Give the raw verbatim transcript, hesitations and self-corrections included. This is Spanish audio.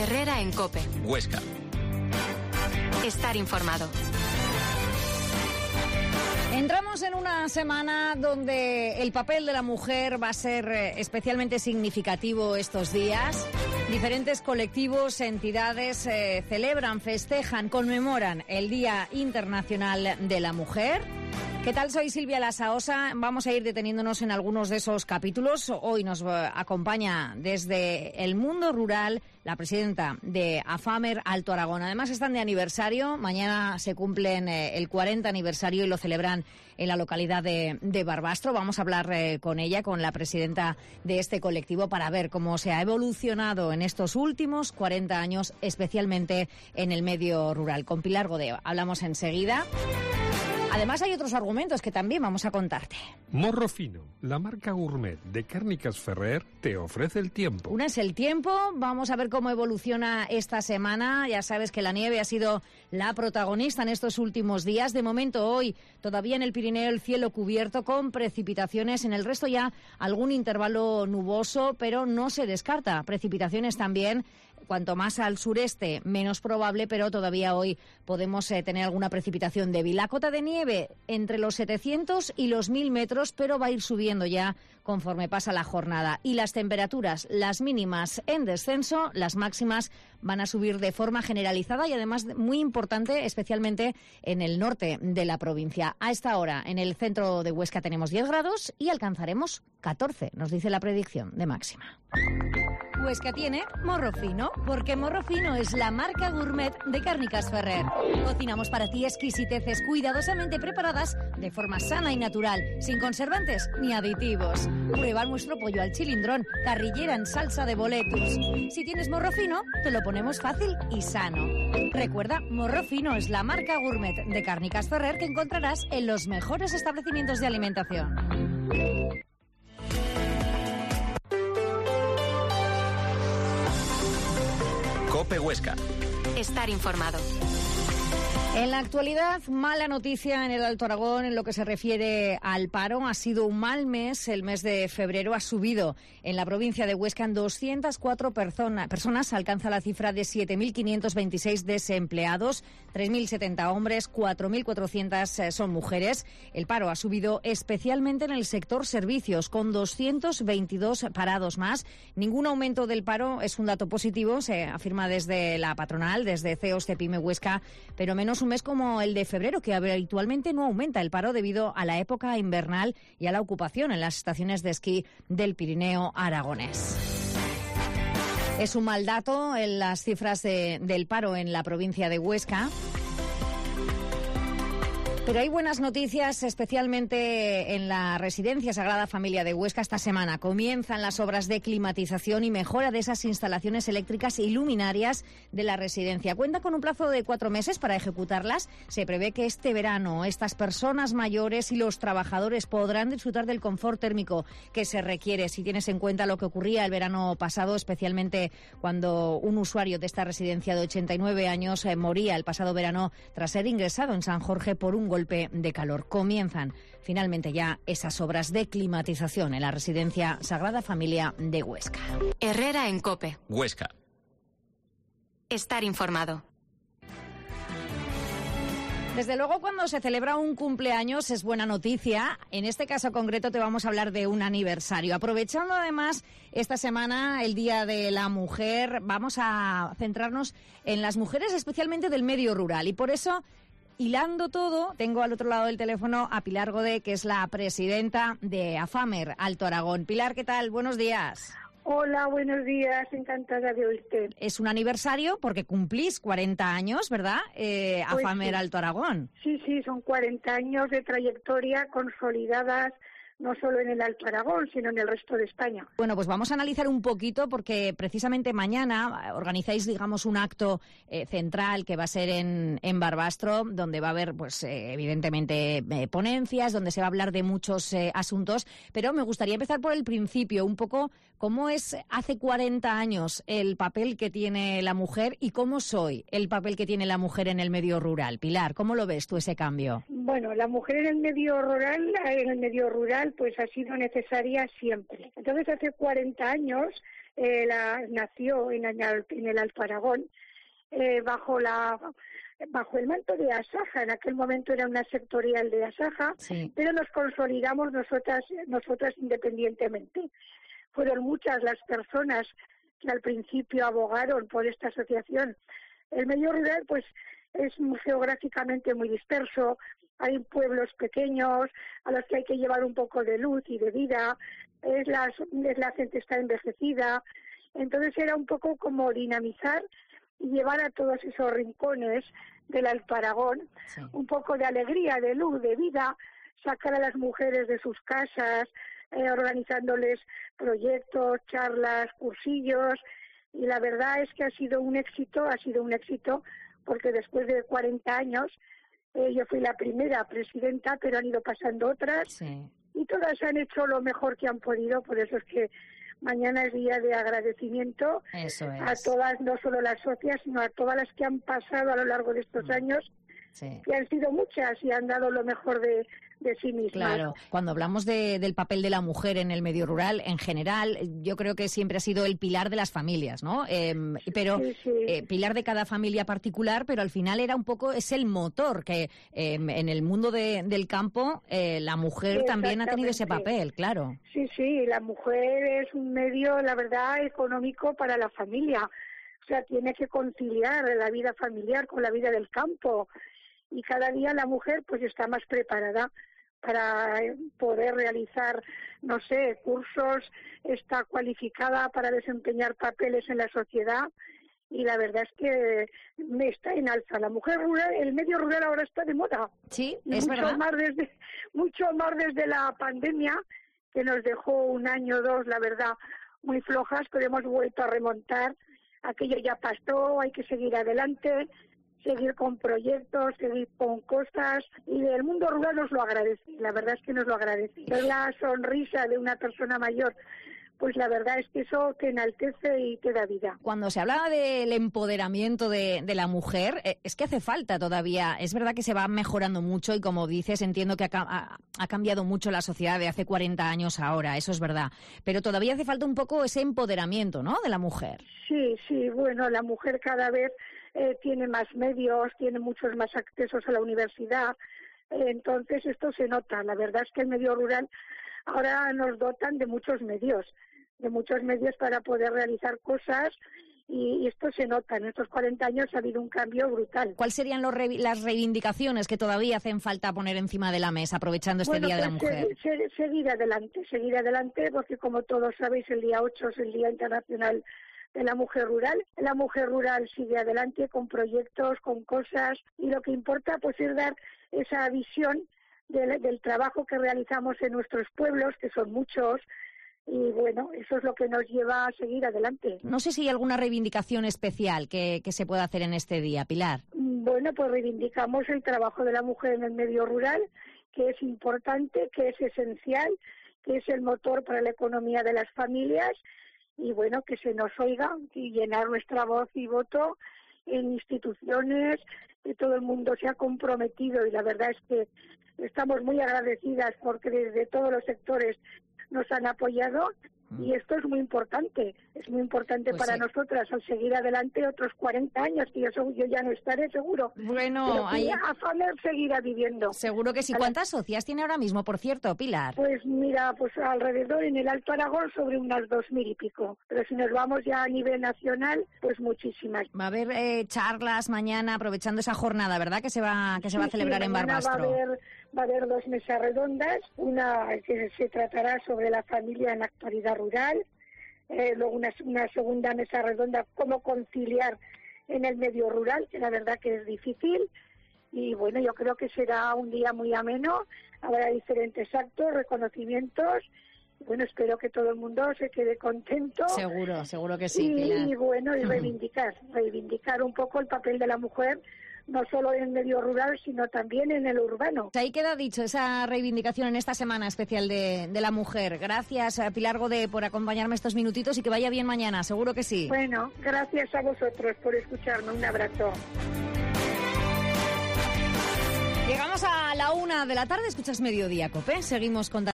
Herrera en COPE. Huesca. Estar informado. Entramos en una semana donde el papel de la mujer va a ser especialmente significativo estos días. Diferentes colectivos, entidades eh, celebran, festejan, conmemoran el Día Internacional de la Mujer. ¿Qué tal? Soy Silvia Lasaosa. Vamos a ir deteniéndonos en algunos de esos capítulos. Hoy nos acompaña desde el mundo rural la presidenta de AFAMER Alto Aragón. Además están de aniversario. Mañana se cumplen eh, el cuarenta aniversario y lo celebran en la localidad de, de Barbastro. Vamos a hablar eh, con ella, con la presidenta de este colectivo, para ver cómo se ha evolucionado en estos últimos cuarenta años, especialmente en el medio rural. Con Pilar Godeo hablamos enseguida. Además hay otros argumentos que también vamos a contarte. Morro Fino, la marca gourmet de Cárnicas Ferrer, te ofrece el tiempo. Una es el tiempo, vamos a ver cómo evoluciona esta semana. Ya sabes que la nieve ha sido la protagonista en estos últimos días. De momento hoy todavía en el Pirineo el cielo cubierto con precipitaciones. En el resto ya algún intervalo nuboso, pero no se descarta precipitaciones también. Cuanto más al sureste, menos probable, pero todavía hoy podemos eh, tener alguna precipitación débil. La cota de nieve entre los setecientos y los mil metros, pero va a ir subiendo ya conforme pasa la jornada. Y las temperaturas, las mínimas en descenso, las máximas van a subir de forma generalizada y además muy importante, especialmente en el norte de la provincia. A esta hora, en el centro de Huesca tenemos diez grados y alcanzaremos catorce, nos dice la predicción de máxima. Huesca tiene Morro Fino, porque Morro Fino es la marca gourmet de Cárnicas Ferrer. Cocinamos para ti exquisiteces cuidadosamente preparadas de forma sana y natural, sin conservantes ni aditivos. Prueba nuestro pollo al chilindrón, carrillera en salsa de boletus. Si tienes Morro Fino, te lo ponemos fácil y sano. Recuerda, Morro Fino es la marca gourmet de Cárnicas Ferrer que encontrarás en los mejores establecimientos de alimentación. COPE Huesca. Estar informado. En la actualidad, mala noticia en el Alto Aragón en lo que se refiere al paro. Ha sido un mal mes. El mes de febrero ha subido en la provincia de Huesca en doscientas cuatro persona, personas. Alcanza la cifra de siete mil quinientos veintiséis desempleados, tres mil setenta hombres, cuatro mil cuatrocientas son mujeres. El paro ha subido especialmente en el sector servicios, con doscientos veintidós parados más. Ningún aumento del paro es un dato positivo, se afirma desde la patronal, desde C E O S Cepime Huesca, pero menos un mes como el de febrero, que habitualmente no aumenta el paro debido a la época invernal y a la ocupación en las estaciones de esquí del Pirineo aragonés. Es un mal dato en las cifras de, del paro en la provincia de Huesca. Pero hay buenas noticias, especialmente en la Residencia Sagrada Familia de Huesca. Esta semana comienzan las obras de climatización y mejora de esas instalaciones eléctricas y luminarias de la residencia. Cuenta con un plazo de cuatro meses para ejecutarlas. Se prevé que este verano estas personas mayores y los trabajadores podrán disfrutar del confort térmico que se requiere. Si tienes en cuenta lo que ocurría el verano pasado, especialmente cuando un usuario de esta residencia de ochenta y nueve años eh, moría el pasado verano tras ser ingresado en San Jorge por un golpe de calor. Comienzan finalmente ya esas obras de climatización en la Residencia Sagrada Familia de Huesca. Herrera en COPE. Huesca. Estar informado. Desde luego, cuando se celebra un cumpleaños es buena noticia. En este caso concreto te vamos a hablar de un aniversario. Aprovechando además esta semana, el Día de la Mujer, vamos a centrarnos en las mujeres, especialmente del medio rural. Y por eso, hilando todo, tengo al otro lado del teléfono a Pilar Godé, que es la presidenta de AFAMER Alto Aragón. Pilar, ¿qué tal? Buenos días. Hola, buenos días, encantada de oírte. Es un aniversario porque cumplís cuarenta años, ¿verdad? Eh, Pues AFAMER sí. Alto Aragón. Sí, sí, son cuarenta años de trayectoria consolidadas no solo en el Alto Aragón, sino en el resto de España. Bueno, pues vamos a analizar un poquito porque precisamente mañana organizáis, digamos, un acto eh, central que va a ser en, en Barbastro, donde va a haber, pues, eh, evidentemente, eh, ponencias, donde se va a hablar de muchos eh, asuntos, pero me gustaría empezar por el principio, un poco cómo es hace cuarenta años el papel que tiene la mujer y cómo soy el papel que tiene la mujer en el medio rural. Pilar, ¿cómo lo ves tú ese cambio? Bueno, la mujer en el medio rural, en el medio rural, pues ha sido necesaria siempre. Entonces, hace cuarenta años eh, la, nació en, en el Alto Aragón, eh, bajo la bajo el manto de Asaja. En aquel momento era una sectorial de Asaja, sí. pero nos consolidamos nosotras, nosotras independientemente. Fueron muchas las personas que al principio abogaron por esta asociación. El medio rural, pues, es geográficamente muy disperso. Hay pueblos pequeños a los que hay que llevar un poco de luz y de vida. Es la, es la gente está envejecida. Entonces era un poco como dinamizar y llevar a todos esos rincones del Alto Aragón sí. un poco de alegría, de luz, de vida, sacar a las mujeres de sus casas, eh, organizándoles proyectos, charlas, cursillos, y la verdad es que ha sido un éxito, ha sido un éxito, porque después de cuarenta años, eh, yo fui la primera presidenta, pero han ido pasando otras, sí. y todas han hecho lo mejor que han podido, por eso es que mañana es día de agradecimiento Eso es. a todas, no solo las socias, sino a todas las que han pasado a lo largo de estos mm. años, sí. que han sido muchas y han dado lo mejor de, de sí mismas. Claro, cuando hablamos de, del papel de la mujer en el medio rural, en general, yo creo que siempre ha sido el pilar de las familias, ¿no? Eh, pero sí, sí. Eh, pilar de cada familia particular, pero al final era un poco, es el motor que eh, en el mundo de, del campo eh, la mujer también ha tenido ese papel, claro. Sí, sí, la mujer es un medio, la verdad, económico para la familia. O sea, tiene que conciliar la vida familiar con la vida del campo. Y cada día la mujer pues está más preparada para poder realizar, no sé, cursos, está cualificada para desempeñar papeles en la sociedad, y la verdad es que me está en alza. La mujer rural, el medio rural ahora está de moda. Sí, y es mucho verdad. Más desde, mucho más desde la pandemia, que nos dejó un año o dos, la verdad, muy flojas, pero hemos vuelto a remontar. Aquello ya pasó, hay que seguir adelante, seguir con proyectos, seguir con cosas, y el mundo rural nos lo agradece, la verdad es que nos lo agradece. Ver la sonrisa de una persona mayor, pues la verdad es que eso te enaltece y te da vida. Cuando se hablaba del empoderamiento de, de la mujer, eh, es que hace falta todavía. Es verdad que se va mejorando mucho y, como dices, entiendo que ha, ha, ha cambiado mucho la sociedad de hace cuarenta años a ahora, eso es verdad. Pero todavía hace falta un poco ese empoderamiento, ¿no?, de la mujer. Sí, sí, bueno, la mujer cada vez eh, tiene más medios, tiene muchos más accesos a la universidad, eh, entonces esto se nota. La verdad es que el medio rural ahora nos dotan de muchos medios, de muchos medios para poder realizar cosas, y, y esto se nota. En estos cuarenta años ha habido un cambio brutal. ¿Cuáles serían los re, las reivindicaciones que todavía hacen falta poner encima de la mesa, aprovechando este bueno, Día pues de la Mujer? Se, se, seguir adelante, seguir adelante, porque como todos sabéis, el día ocho es el Día Internacional de la Mujer Rural. La mujer rural sigue adelante con proyectos, con cosas, y lo que importa pues es dar esa visión del, del trabajo que realizamos en nuestros pueblos, que son muchos. Y bueno, eso es lo que nos lleva a seguir adelante. No sé si hay alguna reivindicación especial que, que se pueda hacer en este día, Pilar. Bueno, pues reivindicamos el trabajo de la mujer en el medio rural, que es importante, que es esencial, que es el motor para la economía de las familias, y bueno, que se nos oiga y llenar nuestra voz y voto en instituciones, que todo el mundo se ha comprometido, y la verdad es que estamos muy agradecidas porque desde todos los sectores nos han apoyado, y esto es muy importante, es muy importante pues para sí. nosotras, al seguir adelante otros cuarenta años, que yo, yo ya no estaré seguro. Bueno, ahí a Famer seguirá viviendo. Seguro que sí. ¿Cuántas socias tiene ahora mismo, por cierto, Pilar? Pues mira, pues alrededor en el Alto Aragón sobre unas dos mil y pico, pero si nos vamos ya a nivel nacional, pues muchísimas. Va a haber eh, charlas mañana, aprovechando esa jornada, ¿verdad?, que se va que se sí, va a celebrar sí, en Barbastro. Va a haber, va a haber dos mesas redondas, una que se tratará sobre la familia en la actualidad rural, eh, luego una, una segunda mesa redonda, cómo conciliar en el medio rural, que la verdad que es difícil, y bueno, yo creo que será un día muy ameno, habrá diferentes actos, reconocimientos, y bueno, espero que todo el mundo se quede contento. Seguro, seguro que sí, y, Pilar. Y bueno, y reivindicar, reivindicar un poco el papel de la mujer, no solo en el medio rural, sino también en el urbano. Ahí queda dicho esa reivindicación en esta Semana Especial de, de la Mujer. Gracias, a Pilar Godé, por acompañarme estos minutitos, y que vaya bien mañana, seguro que sí. Bueno, gracias a vosotros por escucharme. Un abrazo. Llegamos a la una de la tarde, escuchas Mediodía, Cope. Seguimos con